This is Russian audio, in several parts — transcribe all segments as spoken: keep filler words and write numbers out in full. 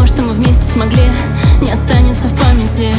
то, что мы вместе смогли, не останется в памяти.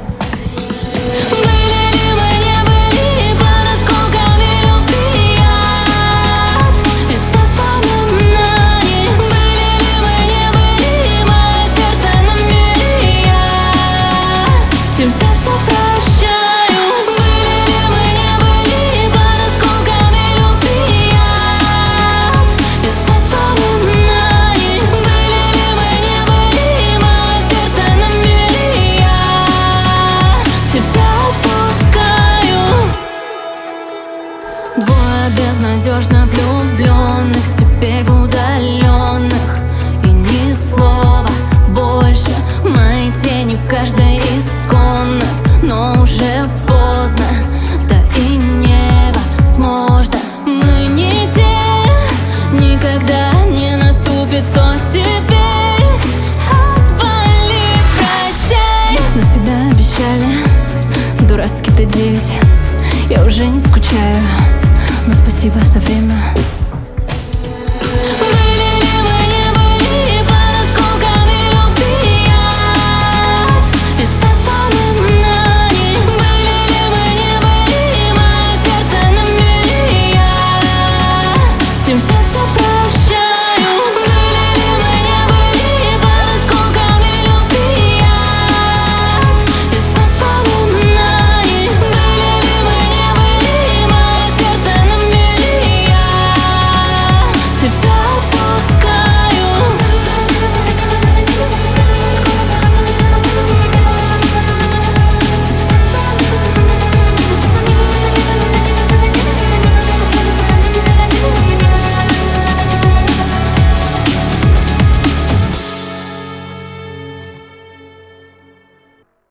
Двое безнадежно влюбленных, теперь в удаленных, и ни слова больше моей тени в каждой из комнат. Но уже поздно, да и невозможно. Мы не те, никогда не наступит, то теперь отвали, прощай. Навсегда обещали, дурацкий-то девять, я уже не скучаю. Но спасибо за время.